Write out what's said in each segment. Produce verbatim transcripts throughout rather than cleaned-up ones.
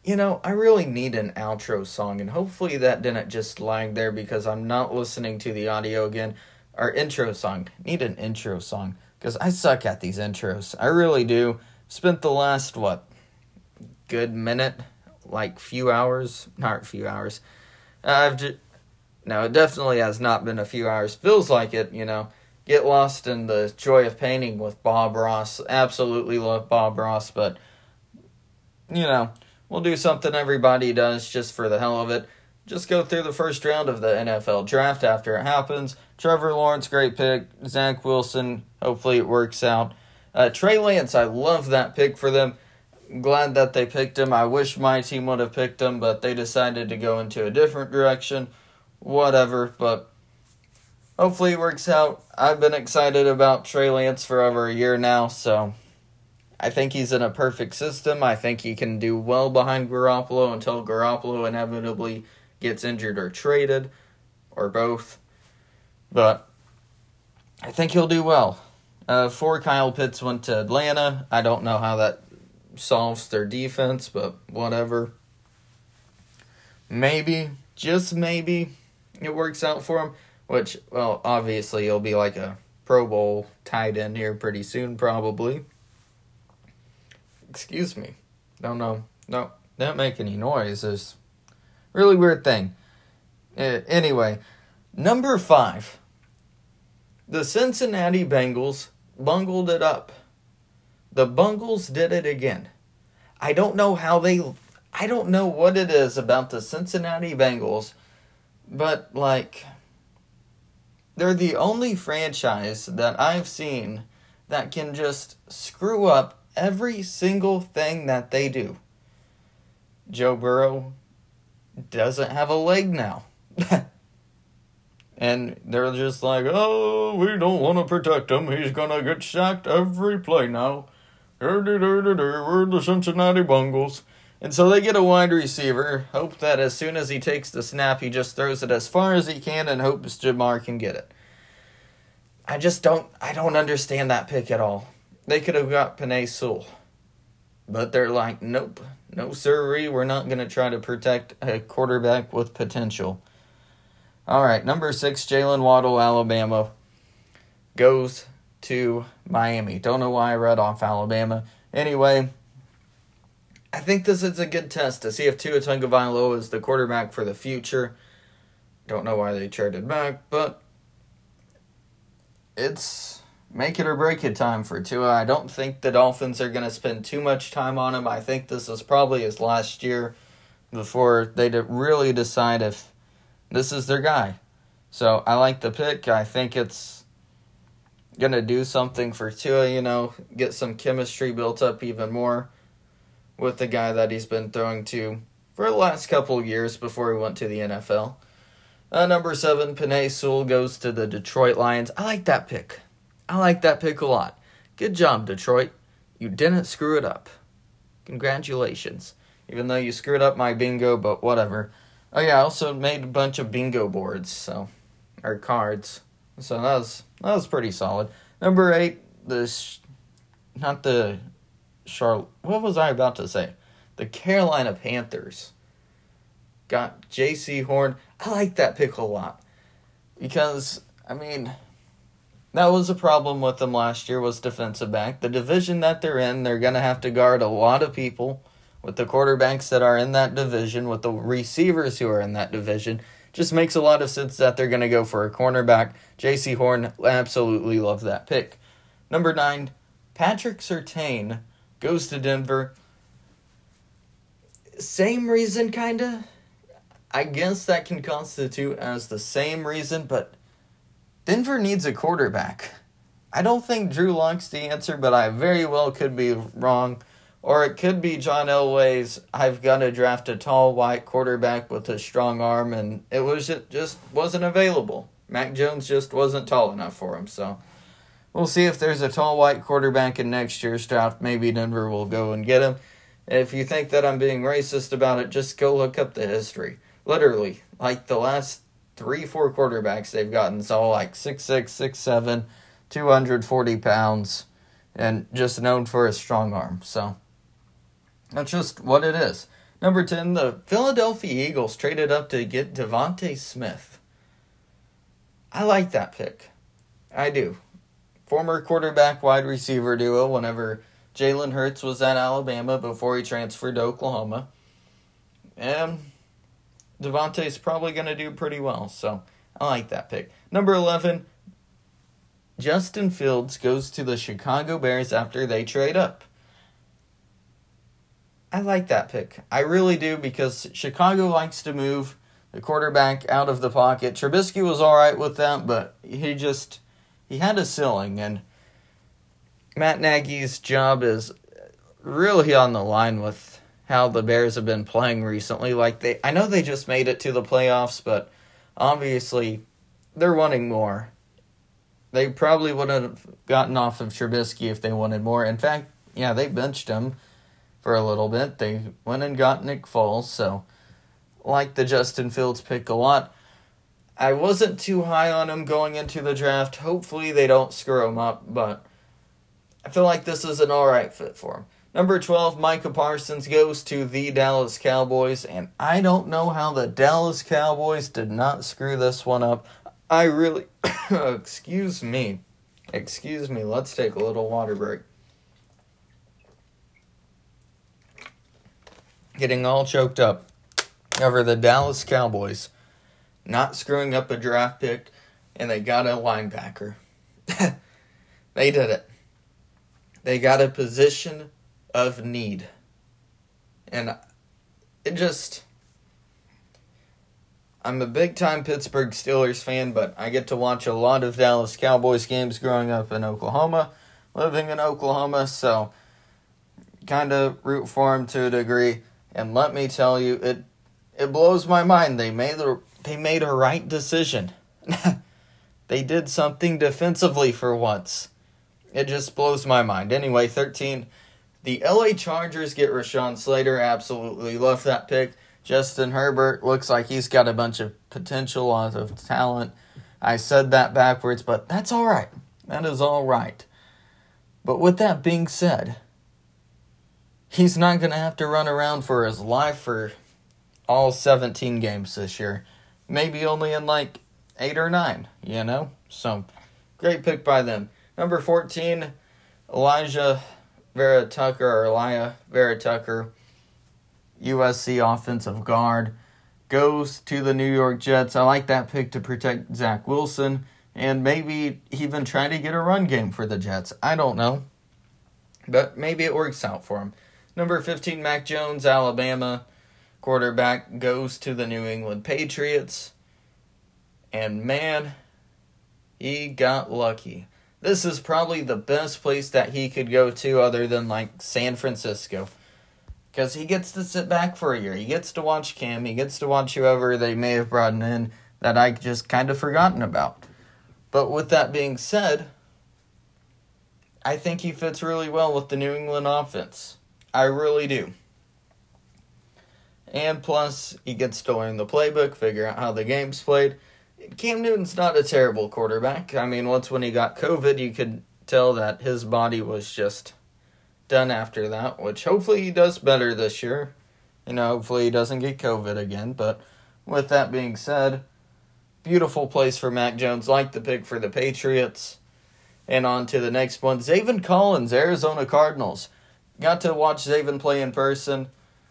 You know, I really need an outro song, and hopefully that didn't just lag there because I'm not listening to the audio again. Our intro song. Need an intro song, because I suck at these intros. I really do. Spent the last, what, good minute, like few hours, not few hours. Uh, I've just, no, it definitely has not been a few hours. Feels like it, you know. Get lost in the joy of painting with Bob Ross. Absolutely love Bob Ross, but, you know, we'll do something everybody does just for the hell of it. Just go through the first round of the N F L draft after it happens. Trevor Lawrence, great pick. Zach Wilson, hopefully it works out. Uh, Trey Lance, I love that pick for them. Glad that they picked him. I wish my team would have picked him, but they decided to go into a different direction. Whatever, but hopefully it works out. I've been excited about Trey Lance for over a year now, so I think he's in a perfect system. I think he can do well behind Garoppolo until Garoppolo inevitably gets injured or traded, or both. But I think he'll do well. Uh, four Kyle Pitts went to Atlanta. I don't know how that solves their defense, but whatever. Maybe, just maybe, it works out for him. Which, well, obviously he'll be like a Pro Bowl tight end here pretty soon, probably. Excuse me. Don't know. No, don't make any noise. It's a really weird thing. Uh, anyway, number five. The Cincinnati Bengals bungled it up. The Bungles did it again. I don't know how they... I don't know what it is about the Cincinnati Bengals, but, like, they're the only franchise that I've seen that can just screw up every single thing that they do. Joe Burrow doesn't have a leg now. And they're just like, oh, we don't want to protect him. He's going to get sacked every play now. We're the Cincinnati Bengals. And so they get a wide receiver. Hope that as soon as he takes the snap, he just throws it as far as he can and hopes Jamar can get it. I just don't, I don't understand that pick at all. They could have got Penei Sewell. But they're like, nope, no sirree, we're not going to try to protect a quarterback with potential. All right, number six, Jalen Waddle, Alabama, goes to Miami. Don't know why I read off Alabama. Anyway, I think this is a good test to see if Tua Tagovailoa is the quarterback for the future. Don't know why they traded back, but it's make it or break it time for Tua. I don't think the Dolphins are going to spend too much time on him. I think this is probably his last year before they really decide if this is their guy. So I like the pick. I think it's going to do something for Tua, you know, get some chemistry built up even more with the guy that he's been throwing to for the last couple of years before he went to the N F L. Uh, number seven, Penei Sewell goes to the Detroit Lions. I like that pick. I like that pick a lot. Good job, Detroit. You didn't screw it up. Congratulations. Even though you screwed up my bingo, but whatever. Oh yeah, I also made a bunch of bingo boards, so, or cards. So that was, that was pretty solid. Number eight, the, sh- not the Charlotte, what was I about to say? The Carolina Panthers got J C Horn. I like that pick a lot. Because, I mean, that was a problem with them last year, was defensive back. The division that they're in, they're going to have to guard a lot of people with the quarterbacks that are in that division, with the receivers who are in that division. Just makes a lot of sense that they're going to go for a cornerback. J C Horn, absolutely love that pick. Number nine, Patrick Surtain goes to Denver. Same reason, kind of. I guess that can constitute as the same reason, but Denver needs a quarterback. I don't think Drew Lock's the answer, but I very well could be wrong. Or it could be John Elway's, I've got to draft a tall white quarterback with a strong arm, and it was it just wasn't available. Mac Jones just wasn't tall enough for him, so we'll see if there's a tall white quarterback in next year's draft. Maybe Denver will go and get him. If you think that I'm being racist about it, just go look up the history. Literally, like the last three, four quarterbacks they've gotten, it's all like six six, six seven, two hundred forty pounds, and just known for his strong arm, so that's just what it is. Number ten, the Philadelphia Eagles traded up to get Devontae Smith. I like that pick. I do. Former quarterback wide receiver duo whenever Jalen Hurts was at Alabama before he transferred to Oklahoma. And Devontae's probably going to do pretty well, so I like that pick. Number eleven, Justin Fields goes to the Chicago Bears after they trade up. I like that pick. I really do, because Chicago likes to move the quarterback out of the pocket. Trubisky was all right with that, but he just, he had a ceiling, and Matt Nagy's job is really on the line with how the Bears have been playing recently. Like they, I know they just made it to the playoffs, but obviously they're wanting more. They probably would have gotten off of Trubisky if they wanted more. In fact, yeah, they benched him for a little bit. They went and got Nick Foles, so like the Justin Fields pick a lot. I wasn't too high on him going into the draft. Hopefully they don't screw him up, but I feel like this is an alright fit for him. Number twelve, Micah Parsons goes to the Dallas Cowboys, and I don't know how the Dallas Cowboys did not screw this one up. I really, excuse me, excuse me, let's take a little water break. Getting all choked up over the Dallas Cowboys not screwing up a draft pick, and they got a linebacker. They did it. They got a position of need. And it just, I'm a big-time Pittsburgh Steelers fan, but I get to watch a lot of Dallas Cowboys games growing up in Oklahoma, living in Oklahoma, so kind of root for them to a degree. And let me tell you, it it blows my mind. They made the they made a right decision. They did something defensively for once. It just blows my mind. Anyway, thirteen, the L A Chargers get Rashawn Slater. Absolutely love that pick. Justin Herbert looks like he's got a bunch of potential, lots of talent. I said that backwards, but that's all right. That is all right. But with that being said, he's not going to have to run around for his life for all seventeen games this year. Maybe only in like eight or nine, you know? So, great pick by them. Number fourteen, Elijah Vera Tucker, or Elijah Vera Tucker, U S C offensive guard, goes to the New York Jets. I like that pick to protect Zach Wilson and maybe even try to get a run game for the Jets. I don't know, but maybe it works out for him. Number fifteen, Mac Jones, Alabama quarterback, goes to the New England Patriots. And man, he got lucky. This is probably the best place that he could go to other than like San Francisco. Because he gets to sit back for a year. He gets to watch Cam. He gets to watch whoever they may have brought in that I just kind of forgotten about. But with that being said, I think he fits really well with the New England offense. I really do. And plus, he gets to learn the playbook, figure out how the game's played. Cam Newton's not a terrible quarterback. I mean, once when he got COVID, you could tell that his body was just done after that, which hopefully he does better this year. You know, hopefully he doesn't get COVID again. But with that being said, beautiful place for Mac Jones. Like the pick for the Patriots. And on to the next one. Zaven Collins, Arizona Cardinals. Got to watch Zaven play in person.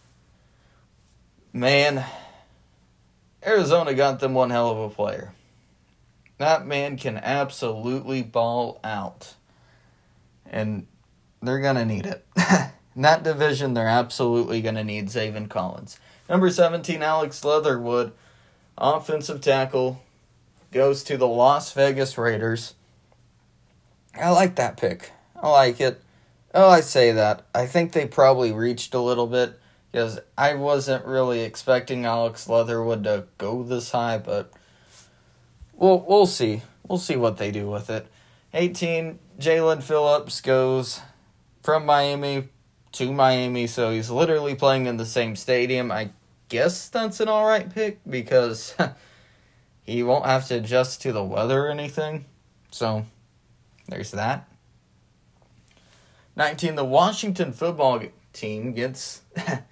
Man, Arizona got them one hell of a player. That man can absolutely ball out. And they're going to need it. In that division, they're absolutely going to need Zaven Collins. Number seventeen, Alex Leatherwood, offensive tackle, goes to the Las Vegas Raiders. I like that pick. I like it. Oh, I say that. I think they probably reached a little bit because I wasn't really expecting Alex Leatherwood to go this high, but we'll, we'll see. We'll see what they do with it. eighteen, Jalen Phillips goes from Miami to Miami, so he's literally playing in the same stadium. I guess that's an alright pick because he won't have to adjust to the weather or anything. So, there's that. nineteen, the Washington football team gets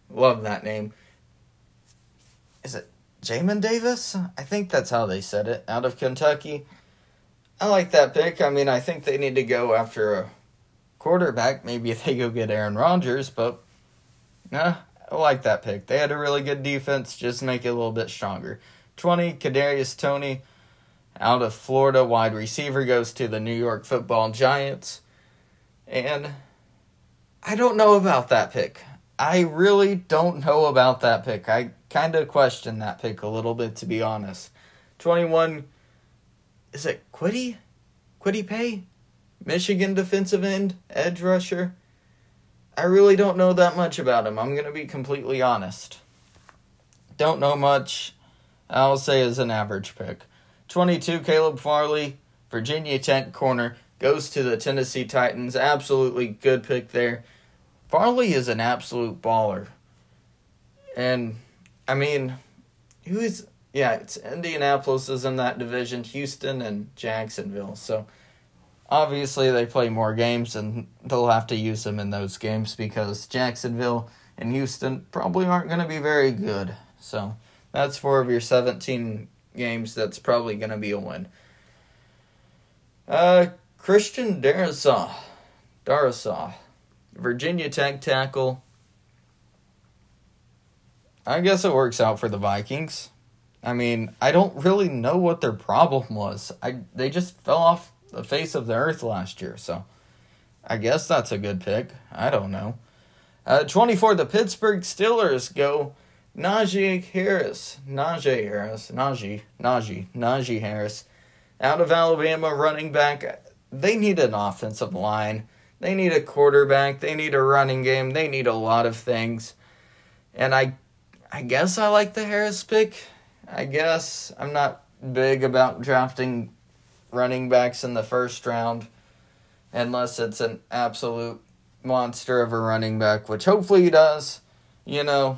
Love that name. Is it Jamin Davis? I think that's how they said it, out of Kentucky. I like that pick. I mean, I think they need to go after a quarterback. Maybe if they go get Aaron Rodgers, but nah, I like that pick. They had a really good defense, just make it a little bit stronger. twenty, Kadarius Toney, out of Florida, wide receiver, goes to the New York Football Giants. And I don't know about that pick. I really don't know about that pick. I kind of question that pick a little bit, to be honest. twenty-one, is it Kwity? Kwity Paye? Michigan defensive end, edge rusher. I really don't know that much about him. I'm going to be completely honest. Don't know much. I'll say is an average pick. twenty-two, Caleb Farley, Virginia Tech corner, goes to the Tennessee Titans. Absolutely good pick there. Farley is an absolute baller. And, I mean, who is... Yeah, it's Indianapolis is in that division, Houston and Jacksonville. So, obviously they play more games, and they'll have to use them in those games because Jacksonville and Houston probably aren't going to be very good. So, that's four of your seventeen games. That's probably going to be a win. Uh, Christian Darrisaw. Darrisaw. Virginia Tech tackle. I guess it works out for the Vikings. I mean, I don't really know what their problem was. I They just fell off the face of the earth last year, so I guess that's a good pick. I don't know. Uh, twenty-four, the Pittsburgh Steelers go Najee Harris. Najee Harris. Najee. Najee. Najee Harris. Out of Alabama, running back. They need an offensive line. They need a quarterback. They need a running game. They need a lot of things. And I, I guess I like the Harris pick. I guess I'm not big about drafting running backs in the first round unless it's an absolute monster of a running back, which hopefully he does, you know.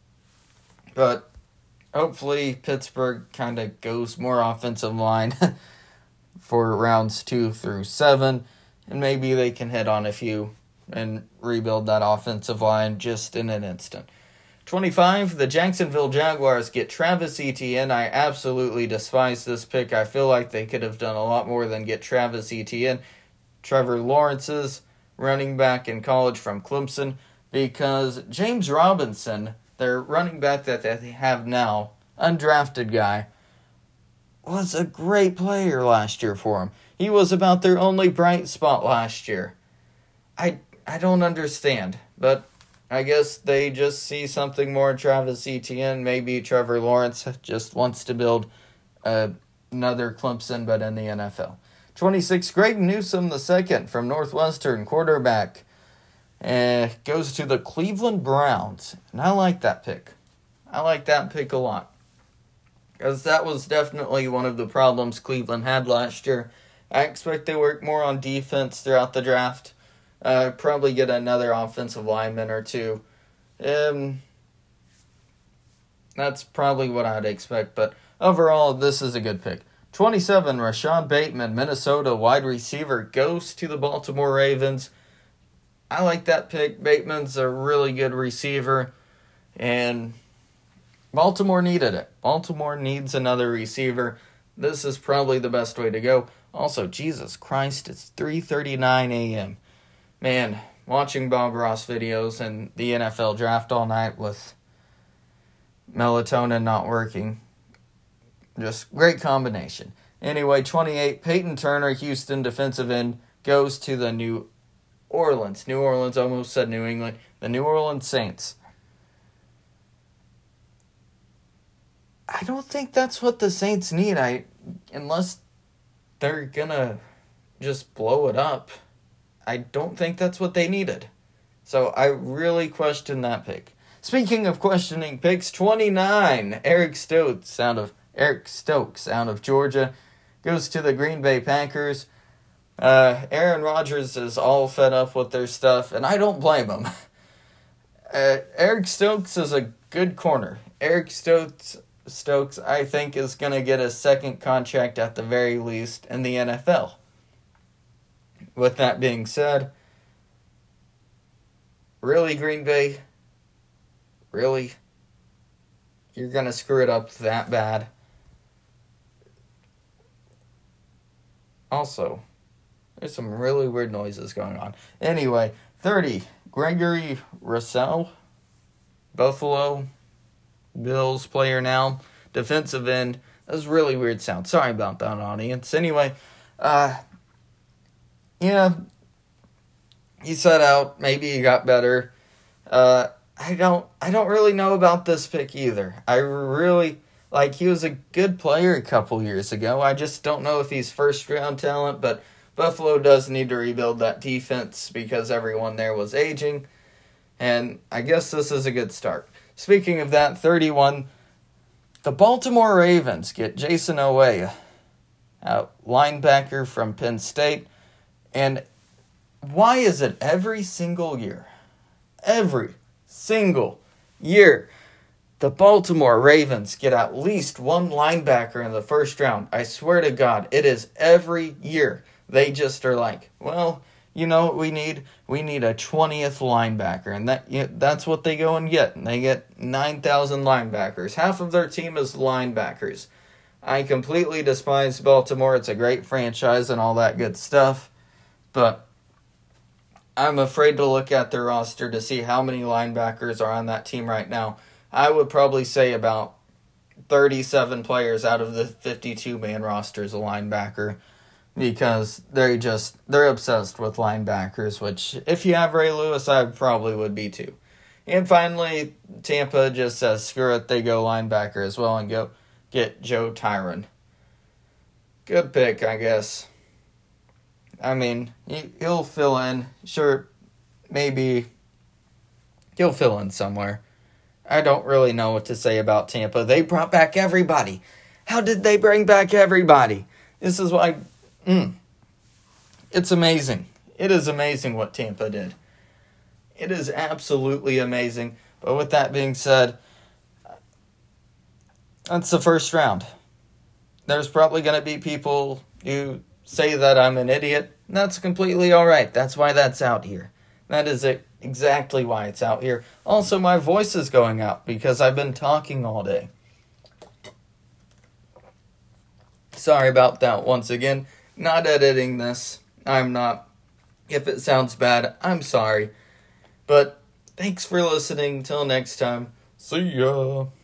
But hopefully Pittsburgh kind of goes more offensive line for rounds two through seven, and maybe they can hit on a few and rebuild that offensive line just in an instant. twenty-five, the Jacksonville Jaguars get Travis Etienne. I absolutely despise this pick. I feel like they could have done a lot more than get Travis Etienne. Trevor Lawrence's running back in college from Clemson, because James Robinson, their running back that they have now, undrafted guy, was a great player last year for him. He was about their only bright spot last year. I I don't understand, but I guess they just see something more in Travis Etienne. Maybe Trevor Lawrence just wants to build uh, another Clemson, but in the N F L. twenty-six, Greg Newsome the second from Northwestern, quarterback, uh, goes to the Cleveland Browns. And I like that pick. I like that pick a lot, because that was definitely one of the problems Cleveland had last year. I expect they work more on defense throughout the draft. Uh, probably get another offensive lineman or two. Um, that's probably what I'd expect, but overall, this is a good pick. twenty-seven, Rashad Bateman, Minnesota wide receiver, goes to the Baltimore Ravens. I like that pick. Bateman's a really good receiver, and Baltimore needed it. Baltimore needs another receiver. This is probably the best way to go. Also, Jesus Christ, it's three thirty-nine a.m. Man, watching Bob Ross videos and the N F L draft all night with melatonin not working. Just great combination. Anyway, twenty-eight, Peyton Turner, Houston defensive end, goes to the New Orleans. New Orleans, almost said New England. The New Orleans Saints. I don't think that's what the Saints need. I unless they're gonna just blow it up. I don't think that's what they needed. So I really question that pick. Speaking of questioning picks, twenty-nine, Eric Stokes out of Eric Stokes out of Georgia goes to the Green Bay Packers. Uh, Aaron Rodgers is all fed up with their stuff, and I don't blame him. Uh, Eric Stokes is a good corner. Eric Stokes Stokes, I think, is going to get a second contract at the very least in the N F L. With that being said, really, Green Bay, Really? You're going to screw it up that bad? Also, there's some really weird noises going on. Anyway, thirty, Gregory Rousseau, Buffalo Bills player now, defensive end. That was a really weird sound. Sorry about that, audience. Anyway, uh, yeah, he set out. Maybe he got better. Uh, I don't, I don't really know about this pick either. I really, like, he was a good player a couple years ago. I just don't know if he's first-round talent, but Buffalo does need to rebuild that defense because everyone there was aging, and I guess this is a good start. Speaking of that, thirty-one, the Baltimore Ravens get Jason Oweh, a linebacker from Penn State, and why is it every single year, every single year, the Baltimore Ravens get at least one linebacker in the first round? I swear to God, it is every year. They just are like, well, you know what we need? We need a twentieth linebacker. And that you know, that's what they go and get. And they get nine thousand linebackers. Half of their team is linebackers. I completely despise Baltimore. It's a great franchise and all that good stuff. But I'm afraid to look at their roster to see how many linebackers are on that team right now. I would probably say about thirty-seven players out of the fifty-two man roster is a linebacker. Because they just, they're obsessed with linebackers, which if you have Ray Lewis, I probably would be too. And finally, Tampa just says, screw it, they go linebacker as well and go get Joe Tyron. Good pick, I guess. I mean, he, he'll fill in. Sure, maybe he'll fill in somewhere. I don't really know what to say about Tampa. They brought back everybody. How did they bring back everybody? This is why... Mm. It's amazing. It is amazing what Tampa did. It is absolutely amazing. But with that being said, that's the first round. There's probably going to be people who say that I'm an idiot. And that's completely alright. That's why that's out here. That is it, exactly why it's out here. Also, my voice is going out because I've been talking all day. Sorry about that once again. Not editing this. I'm not. If it sounds bad, I'm sorry. But thanks for listening. Till next time. See ya.